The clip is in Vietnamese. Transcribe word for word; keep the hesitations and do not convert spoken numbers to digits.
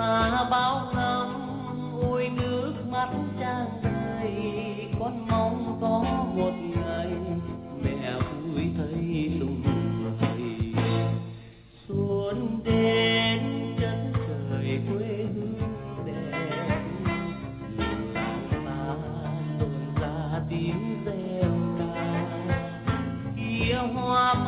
xa bao năm, ôi nước mắt tràn đầy, con mong có một ngày mẹ vui thấy lùng bầy. Xuân đến chân trời quê hương đẹp, làng ta rộn ra tiếng reo ca, kia hoa